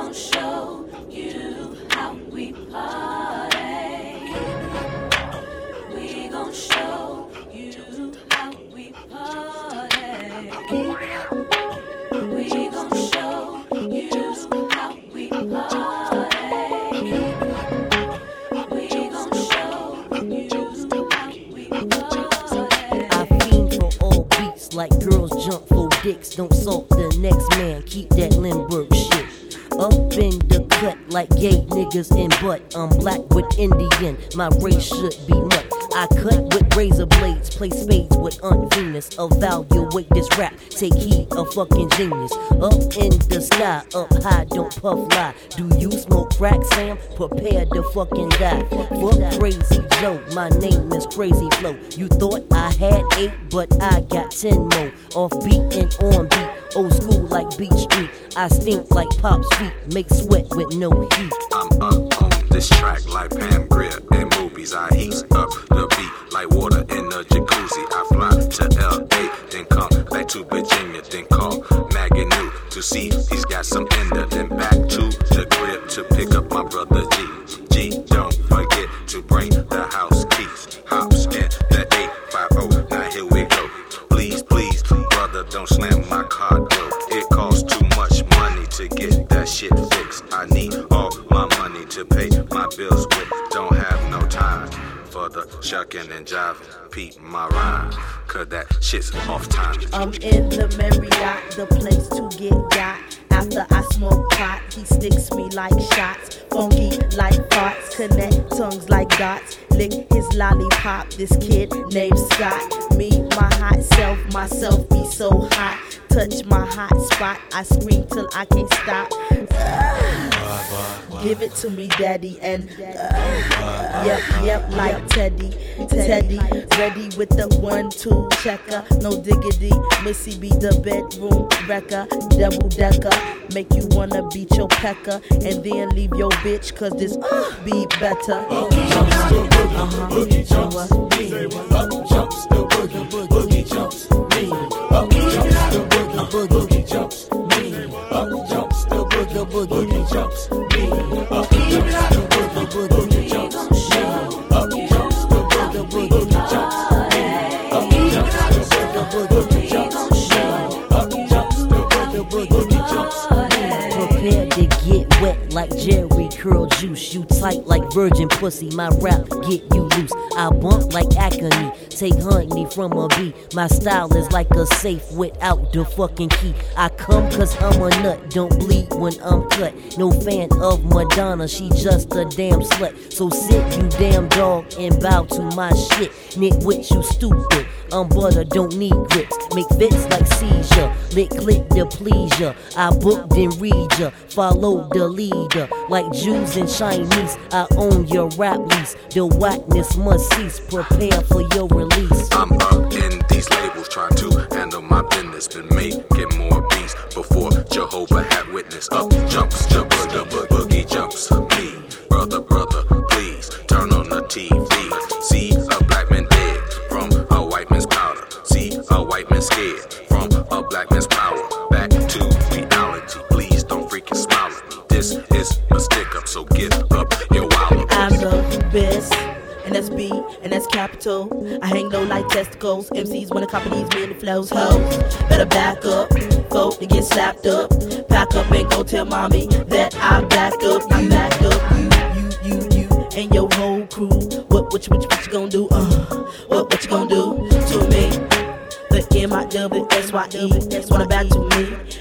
gon' show you how we party. We gon' show you how we party. We gon' show you how we party. We gon' show you how we party. I fiend for all beats like girls jump for dicks. Don't salt the next man, keep that Lindbergh shit. Up in the cut like gay niggas in butt. I'm black with Indian, my race should be nut. I cut with razor blades, play spades with Aunt Venus. Evaluate this rap, take heed, a fucking genius. Up in the sky, up high, don't puff lie. Do you smoke crack, Sam? Prepare to fucking die. Fuck Crazy Joe, my name is Crazy Flow. You thought I had 8, but I got 10 more. Off beat and on beat, old school like Beach Street. I stink like Pop's feet, make sweat with no heat. I'm up on this track like Pam Grier in movies. I heat up the beat like water in a jacuzzi. I fly to L.A., then come back to Virginia, then call Maggie New to see he's got some in there. Then back to the crib to pick up my brother G. G, don't forget to bring the house keys. Hops in the 850. Now here we go. Please, please, brother, don't slam my car door. It costs too much money to get that shit fixed. I need all my money to pay my bills with. Don't have no time for the shucking and jiving. Peep my rhyme, cause that shit's off time. I'm in the Marriott, the place to get got. After I smoke pot, he sticks me like shots. Funky like farts, connect tongues like dots. Lick his lollipop, this kid named Scott. Me, my hot self, myself be so hot. Touch my hot spot, I scream till I can't stop. Give it to me, daddy, and yep, like Teddy, ready with the 1-2 checker, no diggity. Missy be the bedroom wrecker, double decker, make you wanna beat your pecker, and then leave your bitch, cause this be better. Up jumps the boogie, boogie jumps, up jumps the boogie, boogie jumps, up jumps the boogie, boogie jumps, up jumps the boogie, boogie jumps, up jumps the boogie, boogie jumps, up jumps the boogie, boogie jumps, up jumps the boogie, boogie jumps, up jumps the boogie, boogie jumps. Prepare to get wet like Jerry Curl Juice. You tight like virgin pussy, my rap get you loose. I bump like Acme, take honey from a bee. My style is like a safe without the fucking key. I come cause I'm a nut, don't bleed when I'm cut. No fan of Madonna, she just a damn slut. So sit you damn dog and bow to my shit. Nitwit, you stupid, I'm butter, don't need grips. Make fits like seizure, lick click the pleasure. I book then read ya, follow the leader. Like Jews and Chinese, I own your rap lease. The whackness must cease, prepare for your release. I'm up in these labels, trying to handle my business. Been making more beats before Jehovah had witness. Up jumps the boogie, boogie jumps. Me, brother, please turn on the TV. See a black man dead from a white man's powder. See a white man scared from a black man's power. Back to reality, please don't freaking smile at me. This is a stick up, so get up your wallet. I'm the best, and that's B, and that's capital. I hang low like testicles. MCs wanna copy these many flows. Hoes, better back up, folk to get slapped up. Pack up and go tell mommy that I'm back up. I'm back up. You, and your whole crew. What you gonna do? What you gonna do to me? The MIWSYE wanna back to me.